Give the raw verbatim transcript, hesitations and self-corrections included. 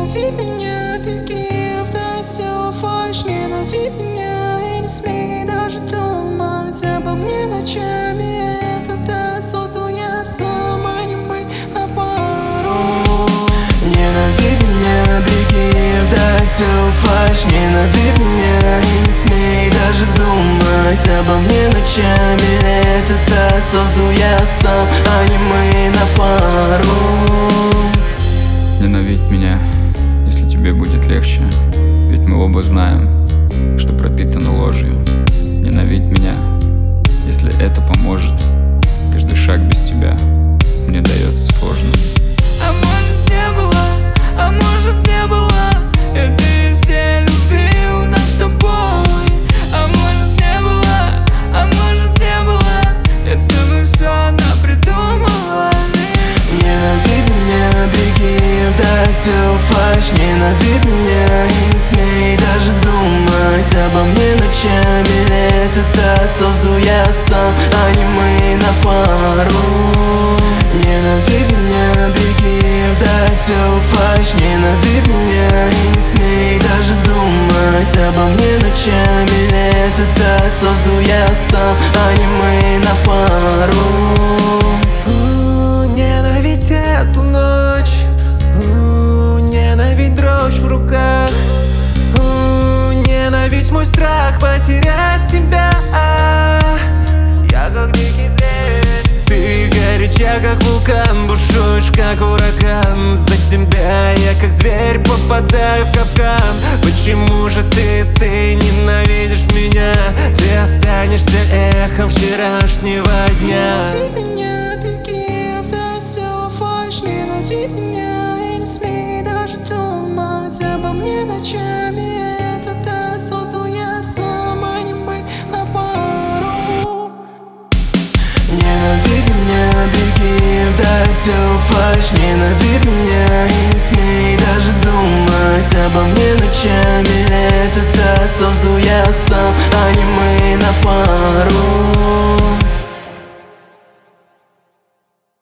Ненавидь меня, беги вдаль, селфаш. Ненавидь меня и не смей даже думать обо мне ночами. Это да, создал я сам, а не мы на пару. Ненавидь меня, беги вдаль, селфаш. Ненавидь меня и не смей даже думать обо мне ночами. Это да, создал я сам, а не мы на пару. Ненавидь меня, если тебе будет легче, ведь мы оба знаем, что пропитано ложью. Ненавидь меня, если это поможет. Каждый шаг без тебя мне дается сложно. А может не было, а может не было этой всей любви у нас с тобой. А может не было, а может не было, это мы все напридумывали. Ненавидь меня, беги вдаль, селфаш. Ненавидь меня и не смей даже думать обо мне ночами. Это да, создал я сам, а не мы на пару. Ненавидь меня, беги вдаль, селфаш. Ненавидь меня и не смей даже думать обо мне ночами. Это да, создал я сам, а не мы на пару. Ненавидь эту ночь, у, ненавидь дрожь в руках, у, ненавидь мой страх потерять тебя. Я как дикий зверь, ты горяча как вулкан, бушуешь как ураган. За тебя я как зверь попадаю в капкан. Почему же ты, ты ненавидишь меня? Ты останешься эхом вчерашнего дня. Ненавидь меня, беги вдаль, селфаш. Ненавидь меня и не смей даже думать обо мне ночами. Это да, создал я сам, а не мы на пару. Ненавидь меня, беги вдаль, селфаш. Ненавидь меня и не смей даже думать обо мне ночами. Это да, создал я сам, а не мы на пару.